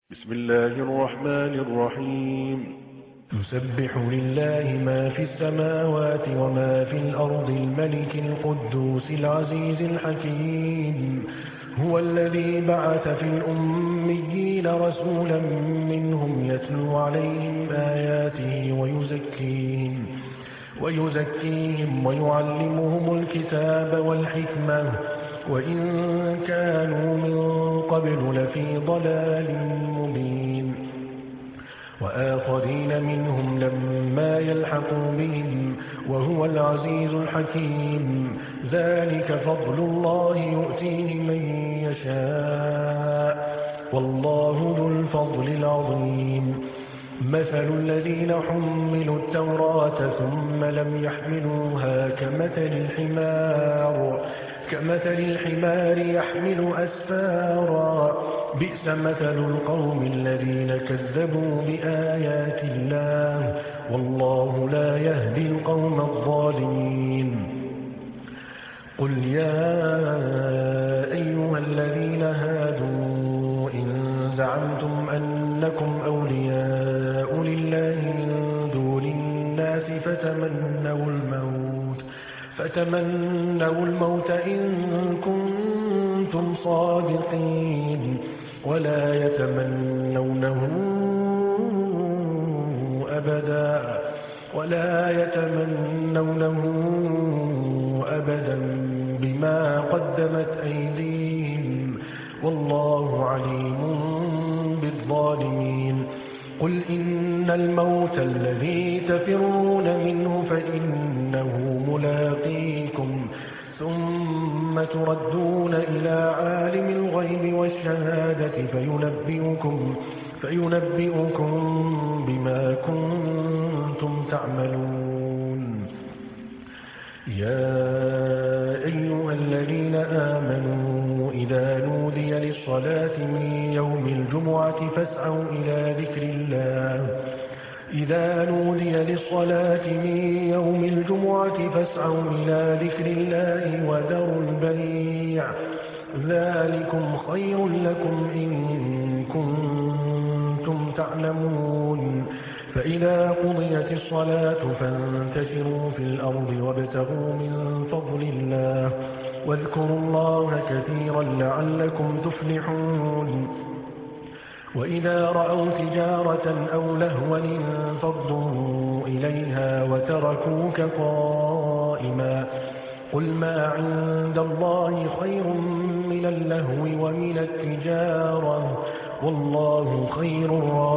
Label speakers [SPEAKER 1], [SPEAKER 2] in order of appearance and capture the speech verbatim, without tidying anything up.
[SPEAKER 1] بسم الله الرحمن الرحيم
[SPEAKER 2] يسبح لله ما في السماوات وما في الأرض الملك القدوس العزيز الحكيم هو الذي بعث في الأميين رسولا منهم يتلو عليهم آياته ويزكيهم ويزكيهم ويعلمهم الكتاب والحكمة وإن كانوا من قبل لفي ضلال مبين وآخرين منهم لما يلحقوا بهم وهو العزيز الحكيم ذلك فضل الله يؤتيه من يشاء والله ذو الفضل العظيم مثل الذين حملوا التوراة ثم لم يحملوها كمثل الحمار كمثل الحمار يحمل أسفارا بئس مثل القوم الذين كذبوا بآيات الله والله لا يهدي القوم الظالمين قل يا أيها الذين هادوا إن زعمتم أنكم أولياء لله من دون الناس فتمنوا الموت فتمنوا الموت إن كنتم صادقين ولا يتمنونه أبدا ولا يتمنونه أبدا بما قدمت أيديهم والله عليم بالظالمين قل إن الموت الذي تفرون منه فإنه ملاقيكم ثم تردون إلى عالم الغيب والشهادة فينبئكم, فينبئكم بما كنتم تعملون يا أيها الذين آمنوا إذا نودي للصلاة من يوم الجمعة فاسعوا إلى ذكر الله إذا نودي للصلاة من يوم الجمعة فاسعوا إلى ذكر الله وذروا البيع ذلكم خير لكم إن كنتم تعلمون فإذا قضيت الصلاة فانتشروا في الأرض وابتغوا من فضل الله واذكروا الله كثيرا لعلكم تفلحون وإذا رأوا تجارة أو لهوا انفضوا إليها وتركوك قائما قل ما عند الله خير من اللهو ومن التجارة والله خير الرازقين